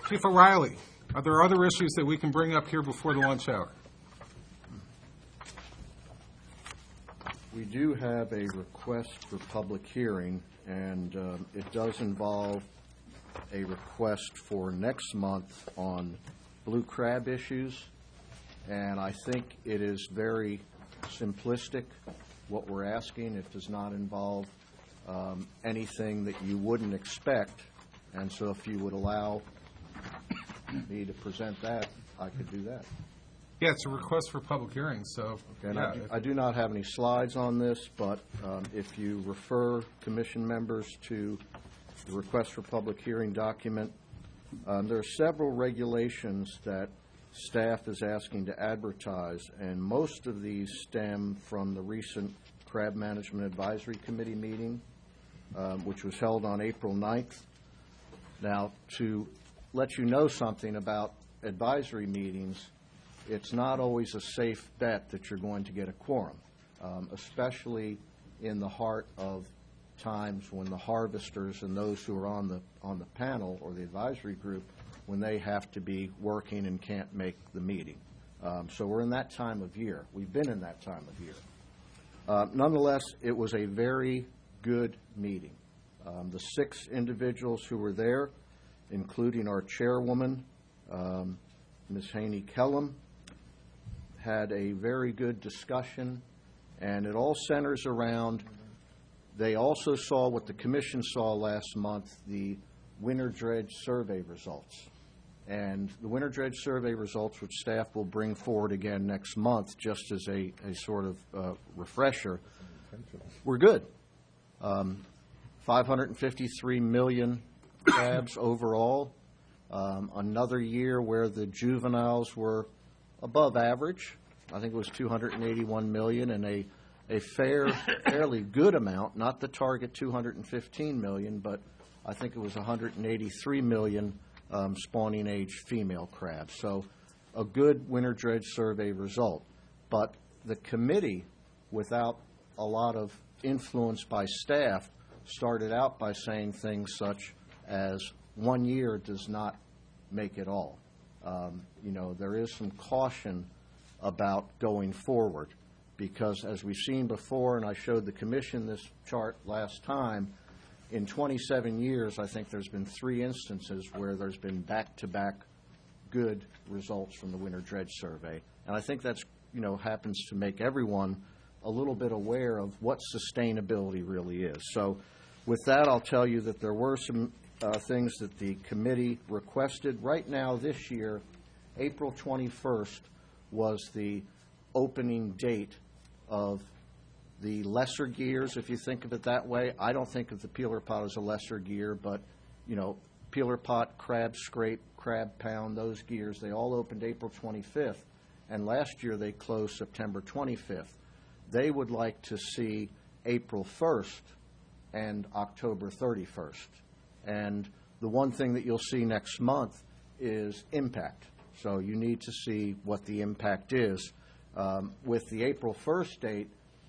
Chief O'Reilly, are there other issues that we can bring up here before the lunch hour? We do have a request for public hearing, and it does involve a request for next month on blue crab issues, and I think it is very simplistic what we're asking. It does not involve anything that you wouldn't expect, and so if you would allow me to present that, I could do that. Yeah, it's a request for public hearing, so. Okay, and yeah, I do not have any slides on this, but if you refer commission members to the request for public hearing document, there are several regulations that staff is asking to advertise, and most of these stem from the recent Crab Management Advisory Committee meeting, which was held on April 9th. Now, to let you know something about advisory meetings, it's not always a safe bet that you're going to get a quorum, especially in the heart of times when the harvesters and those who are on the panel or the advisory group, when they have to be working and can't make the meeting. So we're in that time of year. We've been in that time of year. Nonetheless, it was a very good meeting. The 6 individuals who were there, including our chairwoman, Ms. Haney Kellum, had a very good discussion, and it all centers around, they also saw what the commission saw last month, the winter dredge survey results. And the winter dredge survey results, which staff will bring forward again next month, just as a sort of refresher, were good. 553 million crabs overall. Another year where the juveniles were above average. I think it was 281 million, and a fairly good amount, not the target 215 million, but I think it was 183 million spawning age female crabs. So a good winter dredge survey result. But the committee, without a lot of influence by staff, started out by saying things such as 1 year does not make it all. There is some caution about going forward because, as we've seen before, and I showed the commission this chart last time, in 27 years, I think there's been 3 instances where there's been back-to-back good results from the winter dredge survey. And I think that's, happens to make everyone a little bit aware of what sustainability really is. So with that, I'll tell you that there were some things that the committee requested. Right now, this year, April 21st was the opening date of the lesser gears, if you think of it that way. I don't think of the peeler pot as a lesser gear, but, peeler pot, crab scrape, crab pound, those gears, they all opened April 25th, and last year they closed September 25th. They would like to see April 1st and October 31st. And the one thing that you'll see next month is impact. So you need to see what the impact is. With the April 1st date,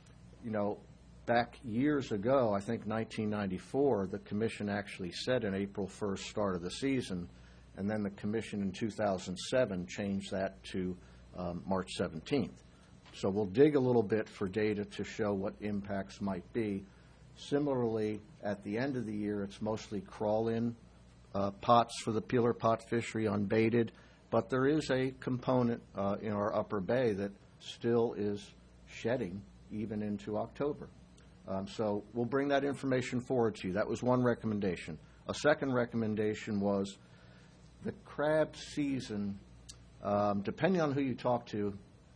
back years ago, I think 1994, the commission actually said an April 1st start of the season, and then the commission in 2007 changed that to March 17th. So we'll dig a little bit for data to show what impacts might be. Similarly, at the end of the year, it's mostly crawl-in pots for the peeler pot fishery, unbaited, but there is a component in our upper bay that still is shedding even into October. So we'll bring that information forward to you. That was one recommendation. A second recommendation was the crab season, depending on who you talk to,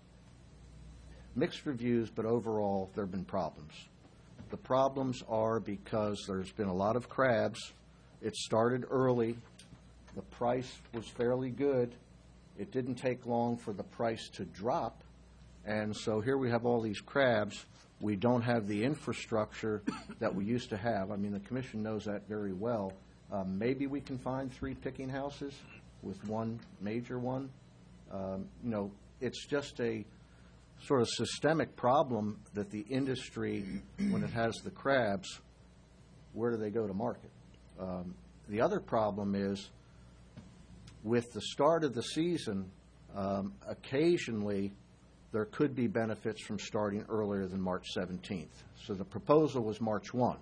mixed reviews, but overall there have been problems. The problems are because there's been a lot of crabs. It started early. The price was fairly good. It didn't take long for the price to drop. And so here we have all these crabs. We don't have the infrastructure that we used to have. I mean, the commission knows that very well. Maybe we can find 3 picking houses with one major one. It's just a sort of systemic problem that the industry, when it has the crabs, where do they go to market? The other problem is with the start of the season, occasionally there could be benefits from starting earlier than March 17th. So the proposal was March 1.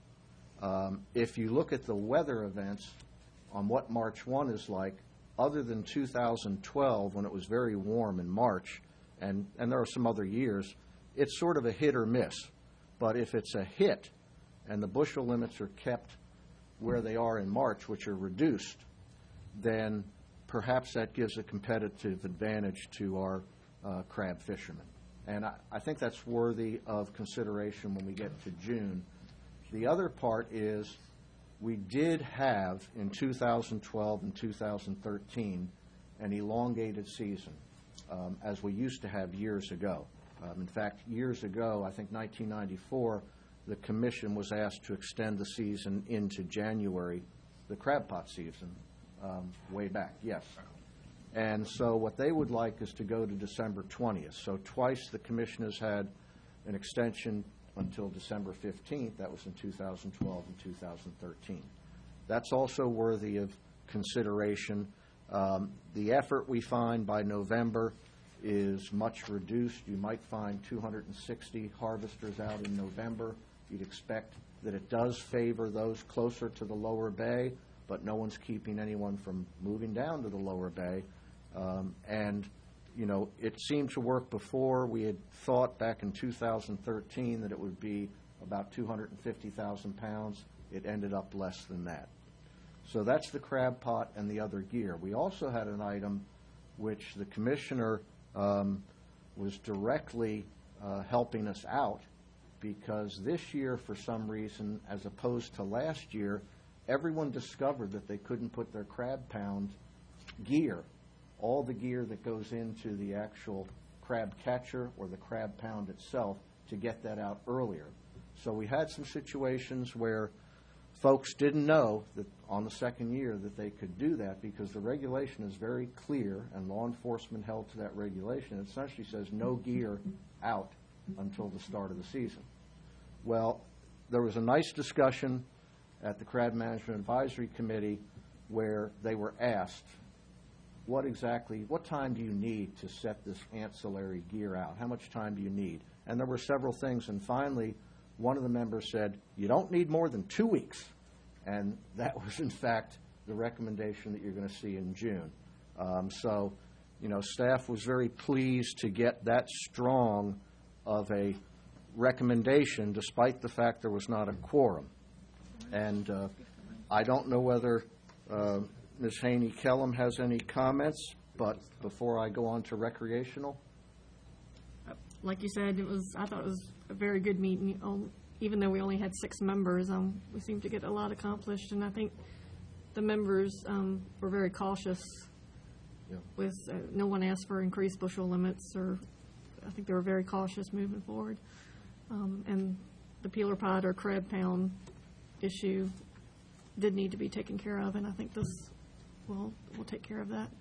If you look at the weather events on what March 1 is like, other than 2012 when it was very warm in March, and there are some other years, it's sort of a hit or miss. But if it's a hit and the bushel limits are kept where they are in March, which are reduced, then perhaps that gives a competitive advantage to our crab fishermen. And I think that's worthy of consideration when we get to June. The other part is we did have in 2012 and 2013 an elongated season, as we used to have years ago. In fact, years ago, I think 1994, the commission was asked to extend the season into January, the crab pot season, way back, yes. And so what they would like is to go to December 20th. So twice the commission has had an extension until December 15th. That was in 2012 and 2013. That's also worthy of consideration. The effort we find by November is much reduced. You might find 260 harvesters out in November. You'd expect that it does favor those closer to the lower bay, but no one's keeping anyone from moving down to the lower bay. And, you know, it seemed to work before. We had thought back in 2013 that it would be about 250,000 pounds. It ended up less than that. So that's the crab pot and the other gear. We also had an item which the commissioner was directly helping us out, because this year, for some reason, as opposed to last year, everyone discovered that they couldn't put their crab pound gear, all the gear that goes into the actual crab catcher or the crab pound itself, to get that out earlier. So we had some situations where folks didn't know that on the second year that they could do that, because the regulation is very clear and law enforcement held to that regulation. It essentially says no gear out until the start of the season. Well, there was a nice discussion at the Crab Management Advisory Committee where they were asked, what time do you need to set this ancillary gear out? How much time do you need? And there were several things, and finally, one of the members said, you don't need more than 2 weeks. And that was, in fact, the recommendation that you're going to see in June. So, you know, staff was very pleased to get that strong of a recommendation, despite the fact there was not a quorum. And I don't know whether Ms. Haney-Kellum has any comments, but before I go on to recreational. Like you said, I thought it was a very good meeting. Even though we only had 6 members, we seemed to get a lot accomplished, and I think the members were very cautious. Yeah. With no one asked for increased bushel limits, or I think they were very cautious moving forward. And the peeler pot or crab pound issue did need to be taken care of, and I think this will take care of that.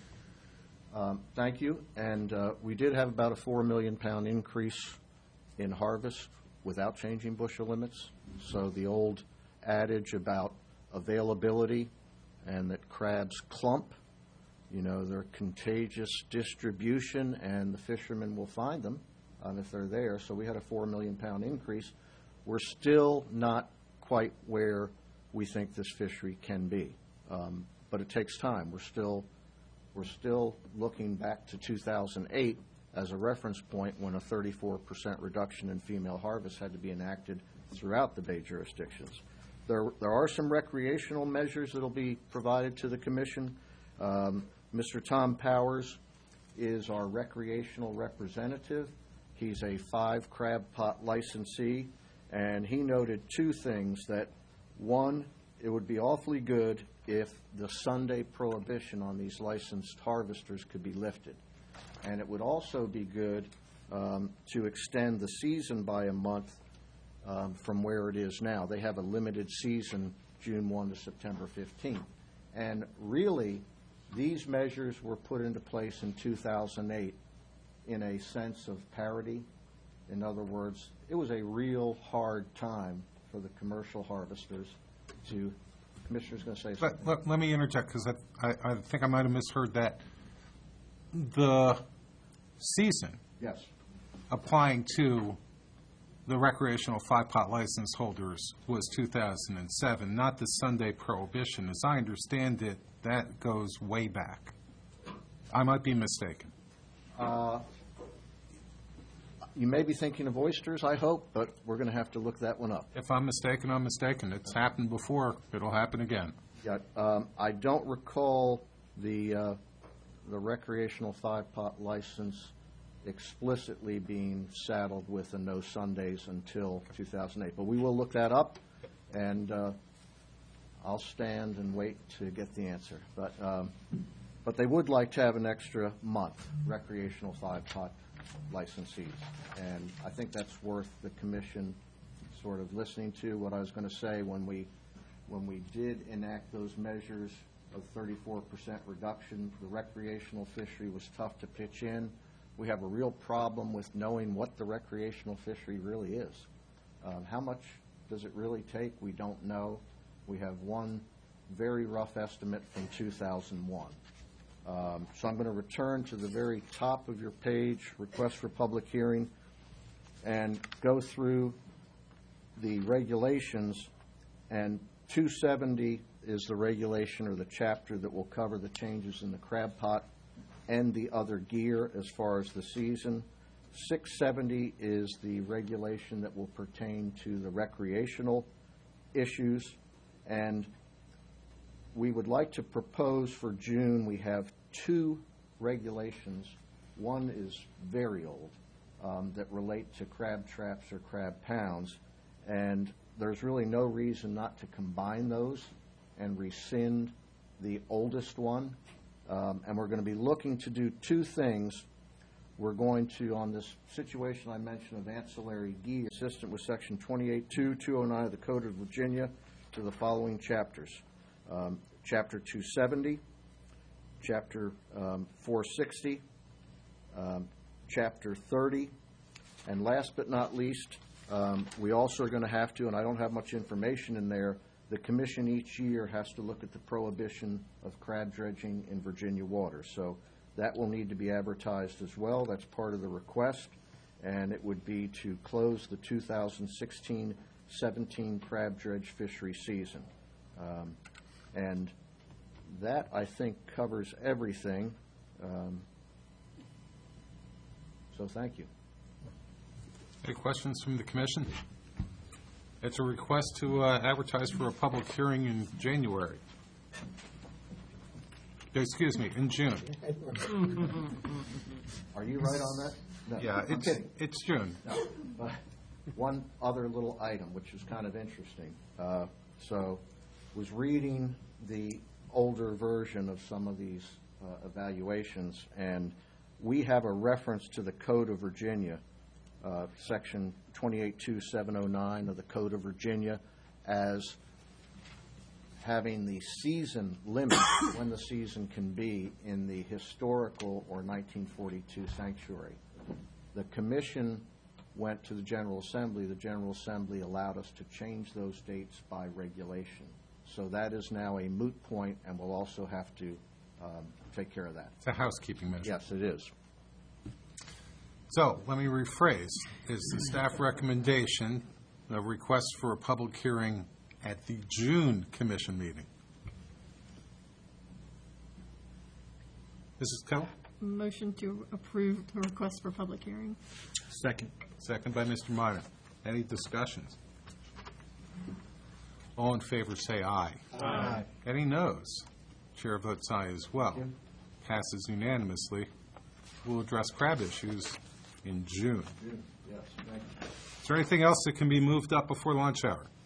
Thank you. And we did have about a 4 million pound increase in harvest without changing bushel limits. So the old adage about availability and that crabs clump, you know, they're contagious distribution, and the fishermen will find them if they're there. So we had a 4 million pound increase. We're still not quite where we think this fishery can be, but it takes time. We're still looking back to 2008 as a reference point, when a 34% reduction in female harvest had to be enacted throughout the Bay jurisdictions. There are some recreational measures that will be provided to the Commission. Mr. Tom Powers is our recreational representative. He's a 5 crab pot licensee, and he noted 2 things. That, one, it would be awfully good if the Sunday prohibition on these licensed harvesters could be lifted. And it would also be good to extend the season by a month from where it is now. They have a limited season, June 1 to September 15. And really, these measures were put into place in 2008 in a sense of parity. In other words, it was a real hard time for the commercial harvesters to Commissioner's going to say something. Let me interject, because I think I might have misheard that. The season Yes. applying to the recreational five-pot license holders was 2007, not the Sunday prohibition. As I understand it, that goes way back. I might be mistaken. You may be thinking of oysters, I hope, but we're going to have to look that one up. If I'm mistaken, I'm mistaken. It's happened before. It'll happen again. Yeah, I don't recall the recreational five-pot license explicitly being saddled with a no Sundays until 2008. But we will look that up, and I'll stand and wait to get the answer. But they would like to have an extra month, recreational five-pot licensees. And I think that's worth the commission sort of listening to. What I was going to say, when we did enact those measures of 34% reduction, the recreational fishery was tough to pitch in. We have a real problem with knowing what the recreational fishery really is. How much does it really take? We don't know. We have one very rough estimate from 2001. So I'm going to return to the very top of your page, request for public hearing, and go through the regulations. And 270 is the regulation or the chapter that will cover the changes in the crab pot and the other gear as far as the season. 670 is the regulation that will pertain to the recreational issues. And we would like to propose for June, we have two regulations. One is very old, that relate to crab traps or crab pounds. And there's really no reason not to combine those and rescind the oldest one. And we're going to be looking to do two things. We're going to, on this situation I mentioned of ancillary gear, consistent with Section 28.2, 209 of the Code of Virginia, to the following chapters. Chapter 270, Chapter 460, Chapter 30, and last but not least, we also are going to have to, and I don't have much information in there, the Commission each year has to look at the prohibition of crab dredging in Virginia waters. So that will need to be advertised as well. That's part of the request, and it would be to close the 2016-17 crab dredge fishery season. And that, I think, covers everything. So thank you. Any questions from the commission? It's a request to advertise for a public hearing in January. Excuse me, in June. Are you right on that? No, Yeah, I'm kidding. it's June. No. But one other little item, which is kind of interesting. So was reading the older version of some of these evaluations, and we have a reference to the Code of Virginia, Section 28.2709 of the Code of Virginia, as having the season limit, when the season can be, in the historical or 1942 sanctuary. The Commission went to the General Assembly. The General Assembly allowed us to change those dates by regulation. So that is now a moot point, and we'll also have to take care of that. It's a housekeeping measure. Yes, it is. So let me rephrase. Is the staff recommendation a request for a public hearing at the June commission meeting? Mrs. Kettle? Motion to approve the request for public hearing. Second. Second by Mr. Minor. Any discussions? All in favor say aye. Aye. Any noes? Chair votes aye as well. Passes unanimously. We'll address crab issues in June. Yes, thank you. Is there anything else that can be moved up before lunch hour?